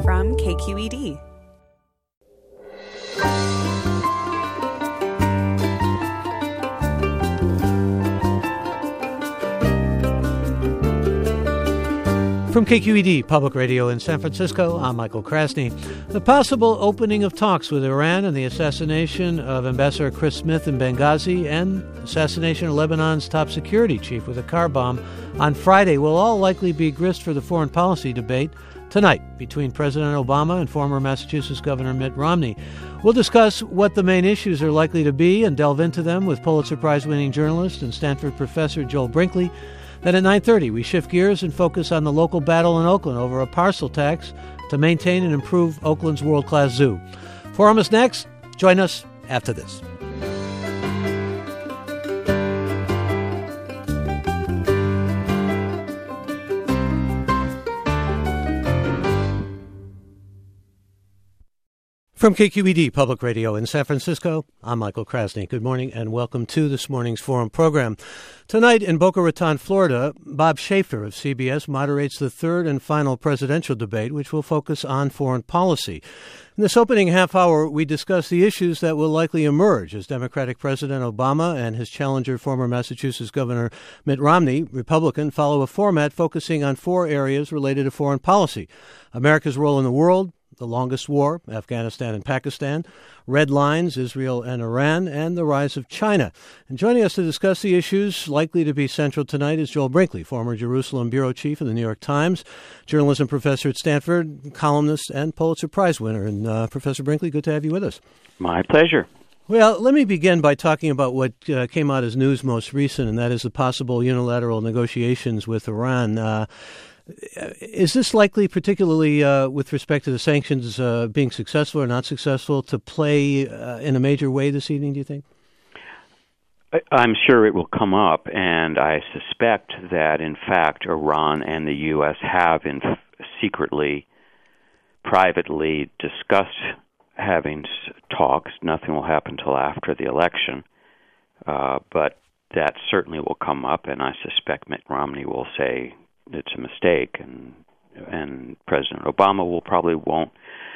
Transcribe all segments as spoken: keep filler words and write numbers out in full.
from K Q E D. From K Q E D Public Radio in San Francisco, I'm Michael Krasny. The possible opening of talks with Iran and the assassination of Ambassador Chris Smith in Benghazi and assassination of Lebanon's top security chief with a car bomb on Friday will all likely be grist for the foreign policy debate tonight between President Obama and former Massachusetts Governor Mitt Romney. We'll discuss what the main issues are likely to be and delve into them with Pulitzer Prize-winning journalist and Stanford professor Joel Brinkley. Then at nine thirty, we shift gears and focus on the local battle in Oakland over a parcel tax to maintain and improve Oakland's world-class zoo. Forum is next. Join us after this. From K Q E D Public Radio in San Francisco, I'm Michael Krasny. Good morning and welcome to this morning's Forum program. Tonight in Boca Raton, Florida, Bob Schaefer of C B S moderates the third and final presidential debate, which will focus on foreign policy. In this opening half hour, we discuss the issues that will likely emerge as Democratic President Obama and his challenger, former Massachusetts Governor Mitt Romney, Republican, follow a format focusing on four areas related to foreign policy: America's role in the world, the longest war, Afghanistan and Pakistan, red lines, Israel and Iran, and the rise of China. And joining us to discuss the issues likely to be central tonight is Joel Brinkley, former Jerusalem bureau chief of the New York Times, journalism professor at Stanford, columnist, and Pulitzer Prize winner. And uh, Professor Brinkley, good to have you with us. My pleasure. Well, let me begin by talking about what uh, came out as news most recent, and that is the possible unilateral negotiations with Iran. Uh, Is this likely, particularly uh, with respect to the sanctions uh, being successful or not successful, to play uh, in a major way this evening, do you think? I'm sure it will come up, and I suspect that, in fact, Iran and the U S have in f- secretly, privately discussed having talks. Nothing will happen until after the election, uh, but that certainly will come up, and I suspect Mitt Romney will say it's a mistake, and and President Obama will probably won't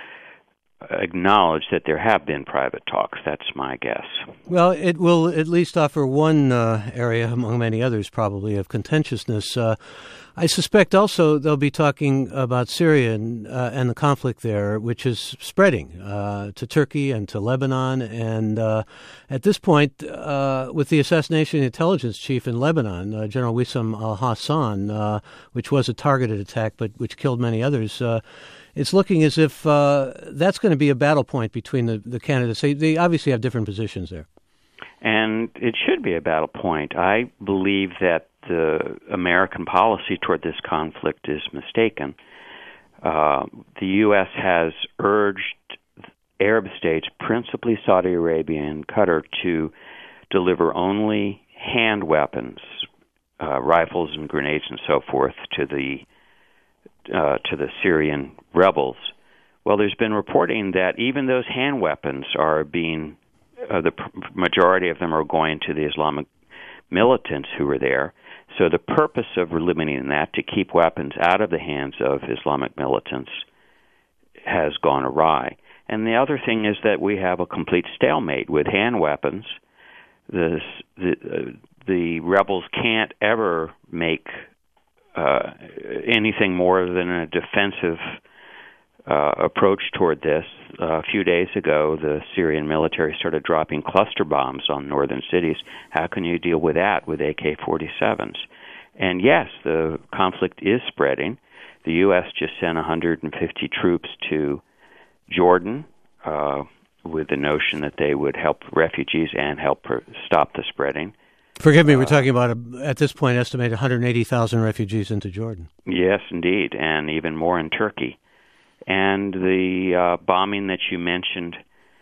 acknowledge that there have been private talks. That's my guess. Well, it will at least offer one uh, area among many others probably of contentiousness. Uh, I suspect also they'll be talking about Syria and, uh, and the conflict there, which is spreading uh, to Turkey and to Lebanon. And uh, at this point, uh, with the assassination of the intelligence chief in Lebanon, uh, General Wissam al-Hassan, uh, which was a targeted attack but which killed many others, uh, it's looking as if uh, that's going to be a battle point between the, the candidates. They, they obviously have different positions there. And it should be a battle point. I believe that the American policy toward this conflict is mistaken. Uh, the U S has urged Arab states, principally Saudi Arabia and Qatar, to deliver only hand weapons, uh, rifles and grenades and so forth, to the uh, to the Syrian rebels. Well, there's been reporting that even those hand weapons are being, uh, the pr- majority of them are going to the Islamic militants who were there. So the purpose of limiting that to keep weapons out of the hands of Islamic militants has gone awry. And the other thing is that we have a complete stalemate with hand weapons. The the, uh, the rebels can't ever make uh, anything more than a defensive uh, approach toward this. Uh, a few days ago, the Syrian military started dropping cluster bombs on northern cities. How can you deal with that with A K forty-sevens? And yes, the conflict is spreading. The U S just sent one hundred fifty troops to Jordan uh, with the notion that they would help refugees and help per- stop the spreading. Forgive me, we're talking about, a, at this point, estimated one hundred eighty thousand refugees into Jordan. Yes, indeed, and even more in Turkey. And the uh, bombing that you mentioned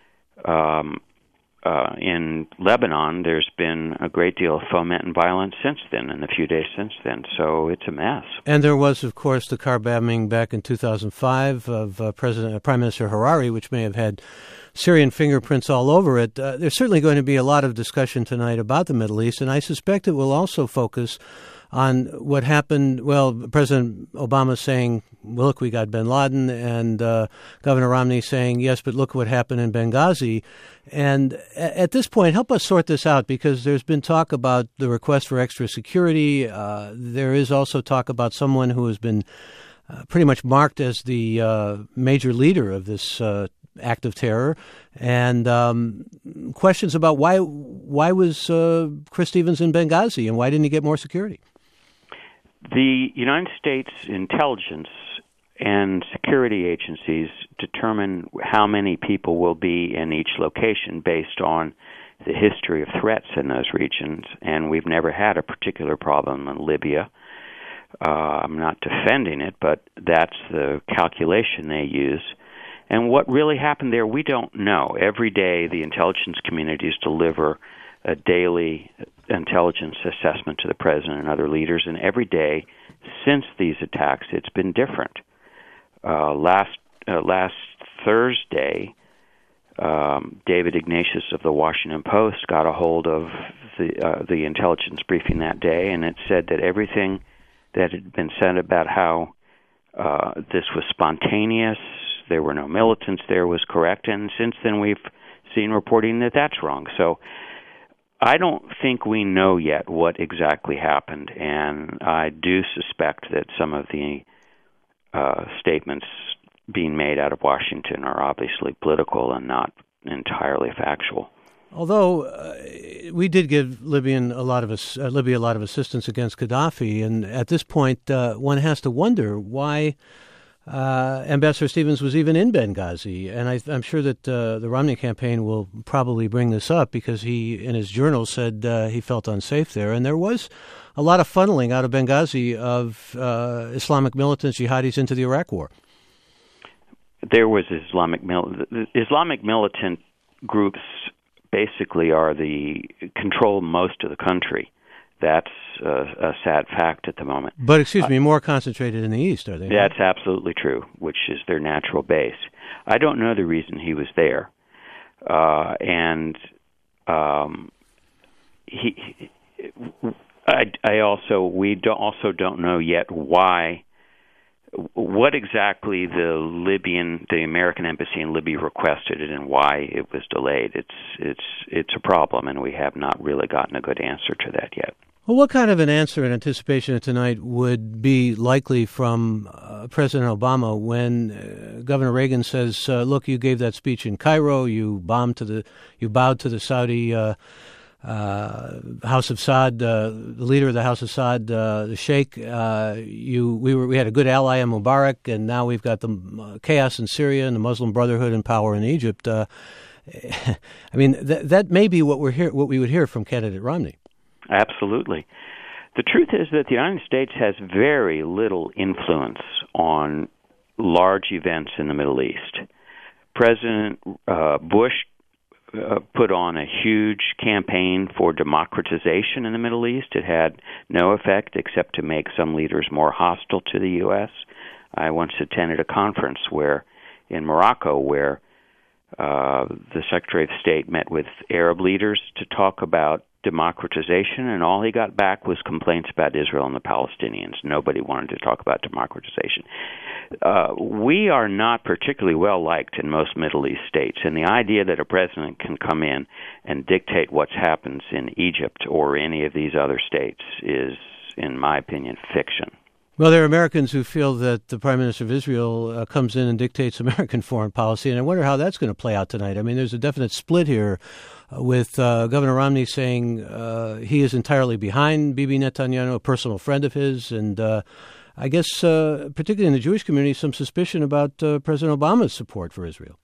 um, uh, in Lebanon, there's been a great deal of foment and violence since then, in the few days since then. So it's a mess. And there was, of course, the car bombing back in two thousand five of uh, President uh, Prime Minister Hariri, which may have had Syrian fingerprints all over it. Uh, there's certainly going to be a lot of discussion tonight about the Middle East, and I suspect it will also focus on what happened. Well, President Obama saying, well, look, we got bin Laden, and uh, Governor Romney saying, yes, but look what happened in Benghazi. And at this point, help us sort this out, because there's been talk about the request for extra security. Uh, there is also talk about someone who has been uh, pretty much marked as the uh, major leader of this uh, act of terror, and um, questions about why why was uh, Chris Stevens in Benghazi, and why didn't he get more security? The United States intelligence and security agencies determine how many people will be in each location based on the history of threats in those regions, and we've never had a particular problem in Libya. Uh, I'm not defending it, but that's the calculation they use. And what really happened there, we don't know. Every day, the intelligence communities deliver a daily intelligence assessment to the president and other leaders, and every day since these attacks, it's been different. Uh, last uh, last Thursday, um, David Ignatius of the Washington Post got a hold of the uh, the intelligence briefing that day, and it said that everything that had been said about how uh, this was spontaneous, there were no militants there, was correct, and since then we've seen reporting that that's wrong. So I don't think we know yet what exactly happened, and I do suspect that some of the uh, statements being made out of Washington are obviously political and not entirely factual. Although uh, we did give Libyan a lot of uh, Libya a lot of assistance against Gaddafi, and at this point, uh, one has to wonder why uh, Ambassador Stevens was even in Benghazi. And I, I'm sure that uh, the Romney campaign will probably bring this up, because he, in his journal, said uh, he felt unsafe there, and there was a lot of funneling out of Benghazi of uh, Islamic militants, jihadis, into the Iraq War. There was Islamic mil- Islamic militant groups. Basically, are the control most of the country. That's a, a sad fact at the moment. But excuse me, more concentrated in the east, are they? That's not? Absolutely true, which is their natural base. I don't know the reason he was there, uh, and um, he. I, I also we don't, also don't know yet why. What exactly the Libyan, the American embassy in Libya requested it, and why it was delayed. It's it's it's a problem, and we have not really gotten a good answer to that yet. Well, what kind of an answer in anticipation of tonight would be likely from uh, President Obama when uh, Governor Reagan says, uh, "Look, you gave that speech in Cairo. You bombed to the, you bowed to the Saudi." Uh, Uh, House of Saud, uh, the leader of the House of Saud, uh, the Sheikh. Uh, you, we were, we had a good ally in Mubarak, and now we've got the uh, chaos in Syria and the Muslim Brotherhood in power in Egypt. Uh, I mean, th- that may be what we're hear, what we would hear from candidate Romney. Absolutely. The truth is that the United States has very little influence on large events in the Middle East. President uh, Bush Uh, put on a huge campaign for democratization in the Middle East. It had no effect except to make some leaders more hostile to the U S. I once attended a conference where, in Morocco, where uh, the Secretary of State met with Arab leaders to talk about democratization, and all he got back was complaints about Israel and the Palestinians. Nobody wanted to talk about democratization. Uh, we are not particularly well liked in most Middle East states, and the idea that a president can come in and dictate what happens in Egypt or any of these other states is, in my opinion, fiction. Well, there are Americans who feel that the Prime Minister of Israel uh, comes in and dictates American foreign policy, and I wonder how that's going to play out tonight. I mean, there's a definite split here uh, with uh, Governor Romney saying uh, he is entirely behind Bibi Netanyahu, a personal friend of his, and uh, I guess, uh, particularly in the Jewish community, some suspicion about uh, President Obama's support for Israel.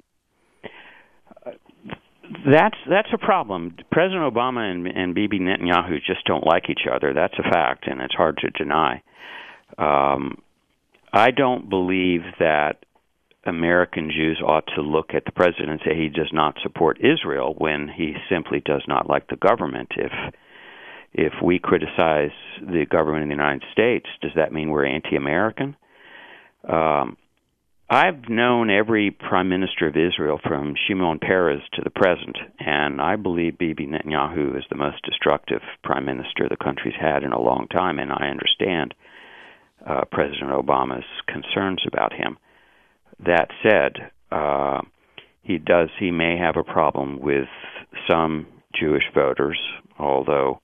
That's that's a problem. President Obama and, and Bibi Netanyahu just don't like each other. That's a fact, and it's hard to deny. Um, I don't believe that American Jews ought to look at the president and say he does not support Israel when he simply does not like the government. If If we criticize the government in the United States, does that mean we're anti-American? Um, I've known every prime minister of Israel from Shimon Peres to the present, and I believe Bibi Netanyahu is the most destructive prime minister the country's had in a long time, and I understand uh, President Obama's concerns about him. That said, uh, he does he may have a problem with some Jewish voters, although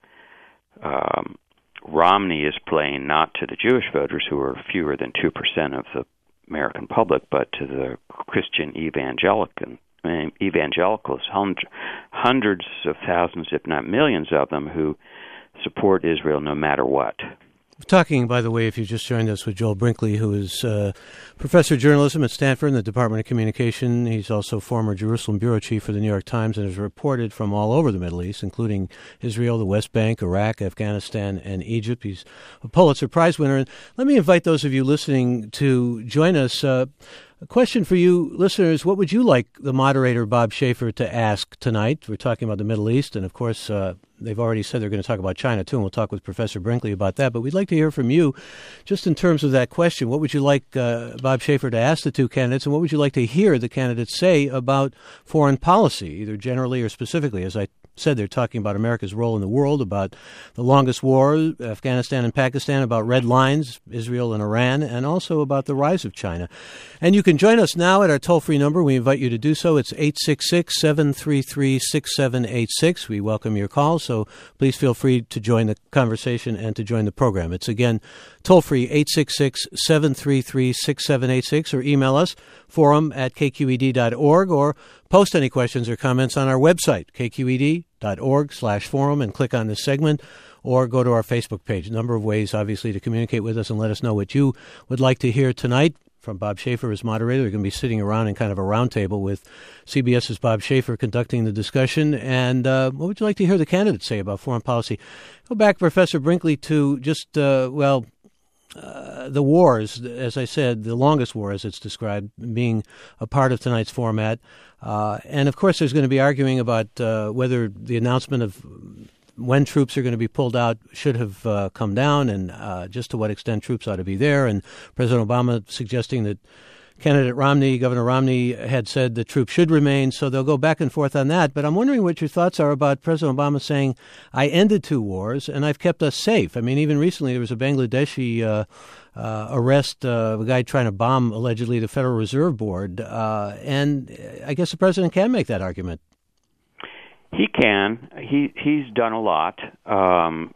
um, Romney is playing not to the Jewish voters, who are fewer than two percent of the American public, but to the Christian evangelical, evangelicals, hundreds of thousands, if not millions of them, who support Israel no matter what. Talking, by the way, if you just joined us, with Joel Brinkley, who is uh, professor of journalism at Stanford in the Department of Communication. He's also former Jerusalem bureau chief for the New York Times and has reported from all over the Middle East, including Israel, the West Bank, Iraq, Afghanistan, and Egypt. He's a Pulitzer Prize winner. And let me invite those of you listening to join us. Uh, A question for you listeners: what would you like the moderator, Bob Schaefer, to ask tonight? We're talking about the Middle East, and of course, uh, they've already said they're going to talk about China, too, and we'll talk with Professor Brinkley about that. But we'd like to hear from you, just in terms of that question. What would you like uh, Bob Schaefer to ask the two candidates, and what would you like to hear the candidates say about foreign policy, either generally or specifically? As I said, they're talking about America's role in the world, about the longest war, Afghanistan and Pakistan, about red lines, Israel and Iran, and also about the rise of China. And you can join us now at our toll-free number. We invite you to do so. It's eight six six, seven three three, six seven eight six. We welcome your calls, so please feel free to join the conversation and to join the program. It's, again, toll-free, eight six six, seven three three, six seven eight six, or email us, forum at k q e d dot org, or post any questions or comments on our website, k q e d dot org slash forum, and click on this segment, or go to our Facebook page. A number of ways, obviously, to communicate with us and let us know what you would like to hear tonight from Bob Schaefer as moderator. We're going to be sitting around in kind of a roundtable with CBS's Bob Schaefer conducting the discussion. And uh, what would you like to hear the candidates say about foreign policy? Go back, Professor Brinkley, to just, uh, well, Uh, the wars, as I said, the longest war, as it's described, being a part of tonight's format. Uh, and, of course, there's going to be arguing about uh, whether the announcement of when troops are going to be pulled out should have uh, come down, and uh, just to what extent troops ought to be there. And President Obama suggesting that candidate Romney, Governor Romney, had said the troops should remain, so they'll go back and forth on that. But I'm wondering what your thoughts are about President Obama saying, I ended two wars and I've kept us safe. I mean, even recently there was a Bangladeshi uh, uh, arrest, uh, a guy trying to bomb, allegedly, the Federal Reserve Board. Uh, and I guess the president can make that argument. He can. He He's done a lot. Um,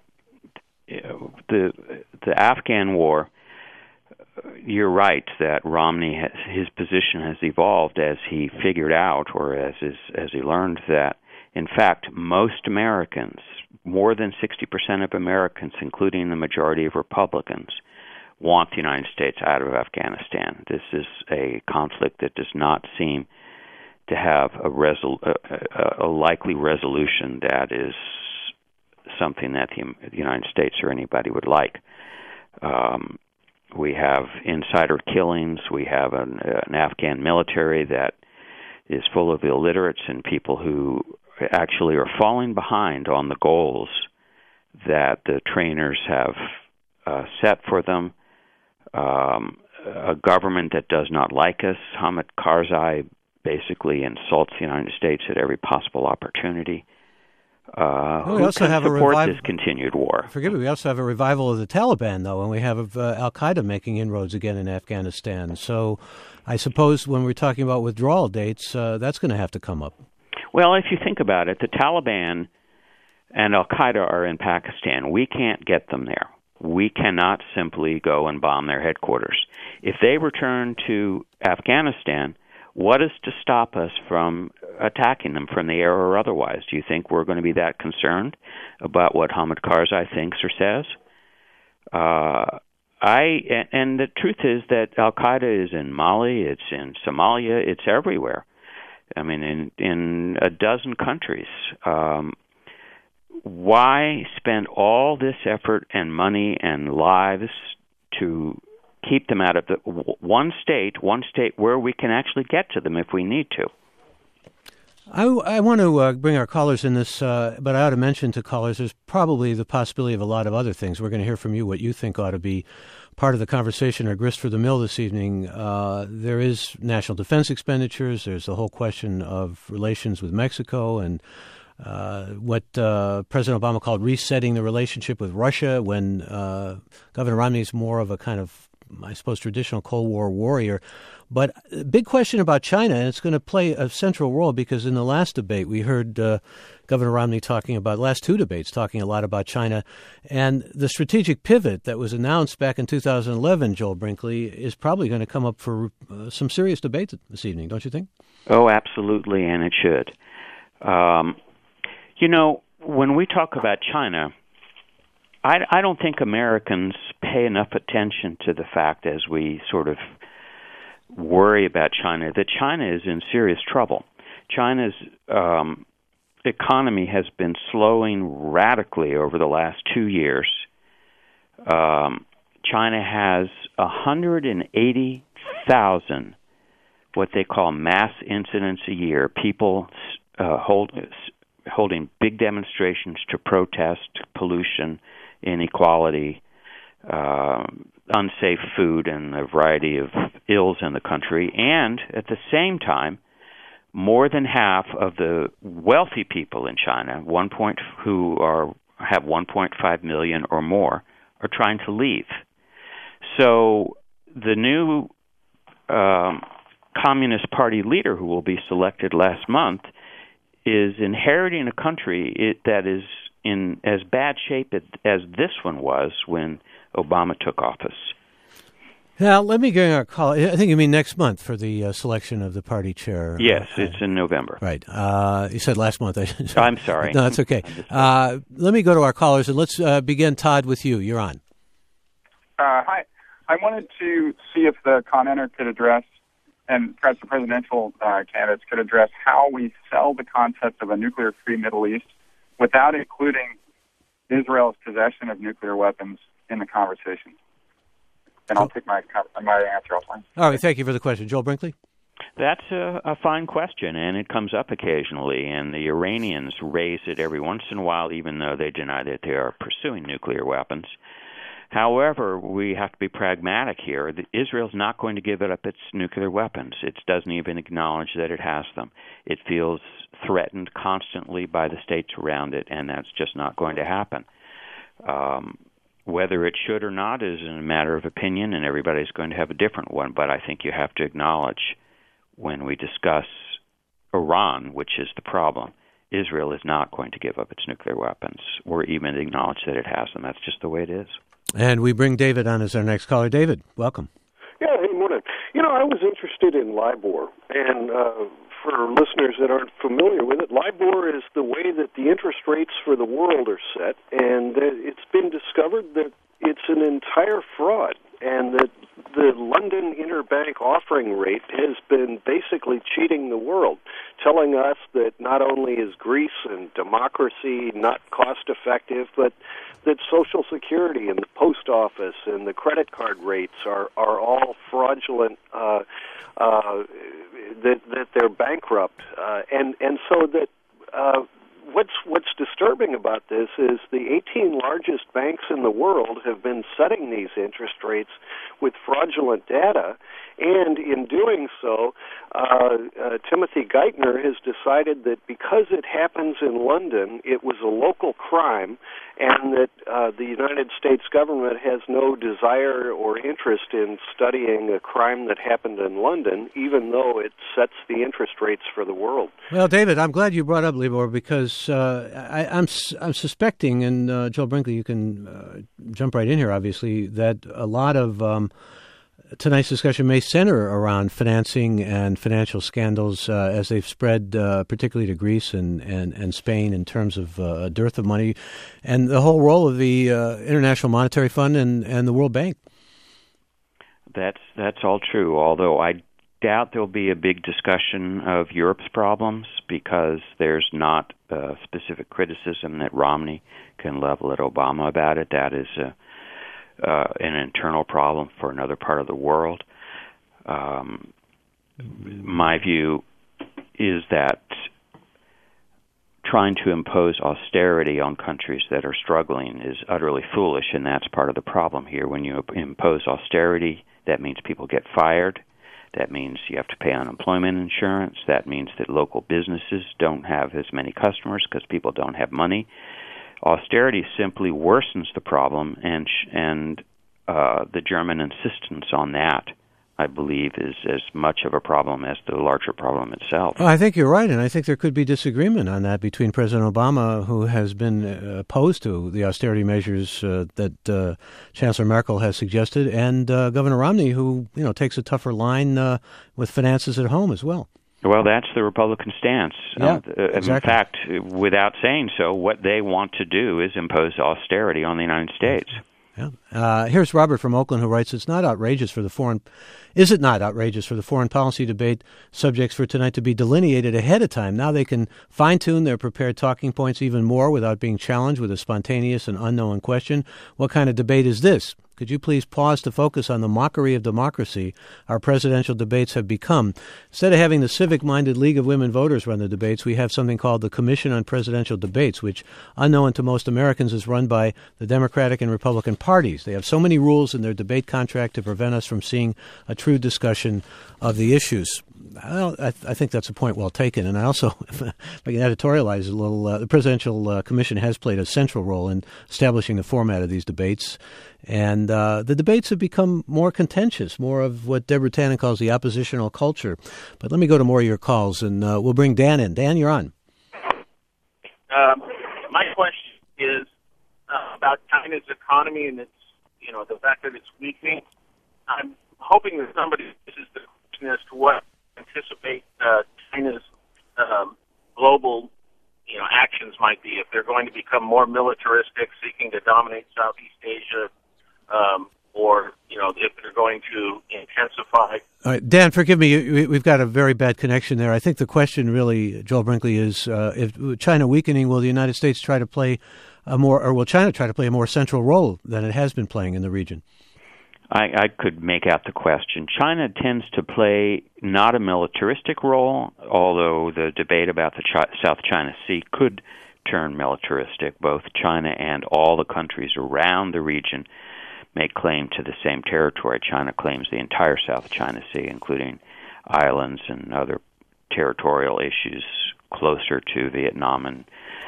the the Afghan war, you're right that Romney, has, his position has evolved as he figured out, or as his, as he learned that, in fact, most Americans, more than sixty percent of Americans, including the majority of Republicans, want the United States out of Afghanistan. This is a conflict that does not seem to have a, resol- a, a likely resolution that is something that the, the United States or anybody would like. Um, We have insider killings. We have an, an Afghan military that is full of illiterates and people who actually are falling behind on the goals that the trainers have uh, set for them. Um, a government that does not like us. Hamid Karzai basically insults the United States at every possible opportunity. Uh, well, we also have support a revival, this continued war. Forgive me, we also have a revival of the Taliban, though, and we have uh, Al-Qaeda making inroads again in Afghanistan. So I suppose when we're talking about withdrawal dates, uh, that's going to have to come up. Well, if you think about it, the Taliban and Al-Qaeda are in Pakistan. We can't get them there. We cannot simply go and bomb their headquarters. If they return to Afghanistan, what is to stop us from attacking them from the air or otherwise? Do you think we're going to be that concerned about what Hamid Karzai thinks or says? Uh, I and the truth is that Al-Qaeda is in Mali, it's in Somalia, it's everywhere. I mean, in, in a dozen countries. Um, why spend all this effort and money and lives to keep them out of the one state, one state where we can actually get to them if we need to? I, I want to uh, bring our callers in this, uh, but I ought to mention to callers there's probably the possibility of a lot of other things. We're going to hear from you what you think ought to be part of the conversation or grist for the mill this evening. Uh, there is national defense expenditures. There's the whole question of relations with Mexico and uh, what uh, President Obama called resetting the relationship with Russia when uh, Governor Romney is more of a kind of, I suppose, traditional Cold War warrior. But a big question about China, and it's going to play a central role because in the last debate we heard uh, Governor Romney talking about, the last two debates, talking a lot about China. And the strategic pivot that was announced back in two thousand eleven, Joel Brinkley, is probably going to come up for uh, some serious debate this evening, don't you think? Oh, absolutely, and it should. Um, you know, when we talk about China, I, I don't think Americans pay enough attention to the fact as we sort of worry about China, that China is in serious trouble. China's um, economy has been slowing radically over the last two years. Um, China has one hundred eighty thousand what they call mass incidents a year, people uh, hold, holding big demonstrations to protest pollution, inequality, uh, unsafe food, and a variety of ills in the country. And at the same time, more than half of the wealthy people in China, one point who are have one point five million or more, are trying to leave. So the new um, Communist Party leader, who will be selected last month, is inheriting a country it, that is in as bad shape as this one was when Obama took office. Now, let me get our call. I think you mean next month for the uh, selection of the party chair. Yes, uh, it's in November. Right. Uh, you said last month. I'm sorry. No, that's okay. Uh, let me go to our callers, and let's uh, begin, Todd, with you. You're on. Uh, hi. I wanted to see if the commenter could address, and perhaps the presidential uh, candidates could address, how we sell the concept of a nuclear-free Middle East without including Israel's possession of nuclear weapons in the conversation. And I'll take my my answer offline. All right, thank you for the question. Joel Brinkley? That's a, a fine question, and it comes up occasionally, and the Iranians raise it every once in a while, even though they deny that they are pursuing nuclear weapons. However, we have to be pragmatic here. Israel's not going to give it up its nuclear weapons. It doesn't even acknowledge that it has them. It feels threatened constantly by the states around it, and that's just not going to happen. Um, whether it should or not is a matter of opinion, and everybody's going to have a different one, but I think you have to acknowledge when we discuss Iran, which is the problem, Israel is not going to give up its nuclear weapons or even acknowledge that it has them. That's just the way it is. And we bring David on as our next caller. David, welcome. Yeah, hey, morning. You know, I was interested in LIBOR, and uh, for listeners that aren't familiar with it, LIBOR is the way that the interest rates for the world are set, and it's been discovered that it's an entire fraud, and that the London interbank offering rate has been basically cheating the world, telling us that not only is Greece and democracy not cost-effective, but that Social Security and the post office and the credit card rates are, are all fraudulent, uh, uh, that, that they're bankrupt. Uh, and, and so that uh, what's, what's disturbing about this is the eighteen largest banks in the world have been setting these interest rates with fraudulent data, and in doing so, uh, uh, Timothy Geithner has decided that because it happens in London, it was a local crime, and that uh, the United States government has no desire or interest in studying a crime that happened in London, even though it sets the interest rates for the world. Well, David, I'm glad you brought up LIBOR because uh, I, I'm I'm suspecting, and uh, Joel Brinkley, you can uh, jump right in here, obviously, that a lot of um, tonight's discussion may center around financing and financial scandals uh, as they've spread, uh, particularly to Greece and, and, and Spain, in terms of uh, a dearth of money, and the whole role of the uh, International Monetary Fund and, and the World Bank. That's that's all true, although I doubt there'll be a big discussion of Europe's problems because there's not a specific criticism that Romney can level at Obama about it. That is a Uh, an internal problem for another part of the world. Um, my view is that trying to impose austerity on countries that are struggling is utterly foolish, and that's part of the problem here. When you impose austerity, that means people get fired. That means you have to pay unemployment insurance. That means that local businesses don't have as many customers because people don't have money. Austerity simply worsens the problem, and and uh, the German insistence on that, I believe, is as much of a problem as the larger problem itself. Well, I think you're right, and I think there could be disagreement on that between President Obama, who has been uh, opposed to the austerity measures uh, that uh, Chancellor Merkel has suggested, and uh, Governor Romney, who you know takes a tougher line uh, with finances at home as well. Well, that's the Republican stance. Yeah, um, uh, exactly. In fact, without saying so, what they want to do is impose austerity on the United States. Yeah. Uh, here's Robert from Oakland, who writes, it's not outrageous for the foreign, is it not outrageous for the foreign policy debate subjects for tonight to be delineated ahead of time? Now they can fine-tune their prepared talking points even more without being challenged with a spontaneous and unknown question. What kind of debate is this? Could you please pause to focus on the mockery of democracy our presidential debates have become? Instead of having the civic-minded League of Women Voters run the debates, we have something called the Commission on Presidential Debates, which, unknown to most Americans, is run by the Democratic and Republican parties. They have so many rules in their debate contract to prevent us from seeing a true discussion of the issues. Well, I, th- I think that's a point well taken. And I also, if I can editorialize a little, uh, the Presidential uh, Commission has played a central role in establishing the format of these debates. And uh, the debates have become more contentious, more of what Deborah Tannen calls the oppositional culture. But let me go to more of your calls, and uh, we'll bring Dan in. Dan, you're on. Um, my question is uh, about China's economy and its, you know, the fact that it's weakening. I'm hoping that somebody uses the question as to what anticipate uh, China's um, global, you know, actions might be if they're going to become more militaristic, seeking to dominate Southeast Asia. Um, or, you know, if they're going to intensify. All right, Dan, forgive me. We've got a very bad connection there. I think the question really, Joel Brinkley, is uh, if China weakening, will the United States try to play a more, or will China try to play a more central role than it has been playing in the region? I, I could make out the question. China tends to play not a militaristic role, although the debate about the Ch- South China Sea could turn militaristic. Both China and all the countries around the region make claim to the same territory. China claims the entire South China Sea, including islands and other territorial issues closer to Vietnam and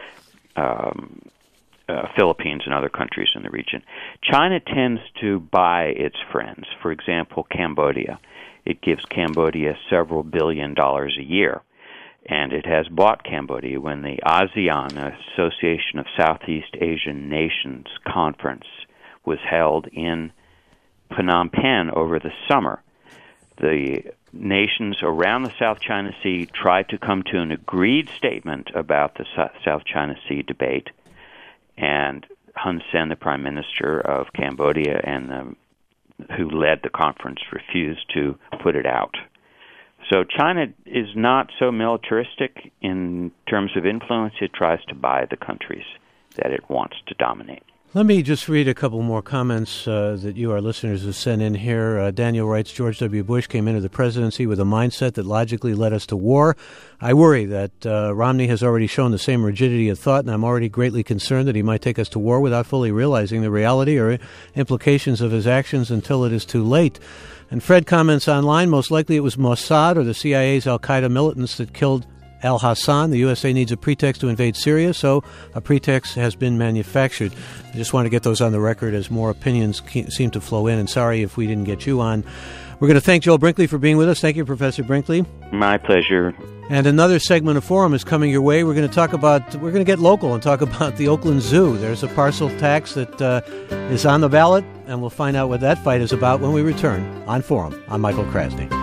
um, uh, Philippines and other countries in the region. China tends to buy its friends. For example, Cambodia. It gives Cambodia several billion dollars a year, and it has bought Cambodia. When the ASEAN, Association of Southeast Asian Nations Conference, was held in Phnom Penh over the summer, the nations around the South China Sea tried to come to an agreed statement about the South China Sea debate, and Hun Sen, the Prime Minister of Cambodia, and the, who led the conference, refused to put it out. So China is not so militaristic in terms of influence. It tries to buy the countries that it wants to dominate. Let me just read a couple more comments uh, that you, our listeners, have sent in here. Uh, Daniel writes, George W. Bush came into the presidency with a mindset that logically led us to war. I worry that uh, Romney has already shown the same rigidity of thought, and I'm already greatly concerned that he might take us to war without fully realizing the reality or implications of his actions until it is too late. And Fred comments online, most likely it was Mossad or the C I A's al-Qaeda militants that killed al-Hassan. The U S A needs a pretext to invade Syria, so a pretext has been manufactured. I just want to get those on the record as more opinions seem to flow in, and sorry if we didn't get you on. We're going to thank Joel Brinkley for being with us. Thank you, Professor Brinkley. My pleasure. And another segment of Forum is coming your way. We're going to talk about, we're going to get local and talk about the Oakland Zoo. There's a parcel tax that uh, is on the ballot, and we'll find out what that fight is about when we return on Forum. I'm Michael Krasny.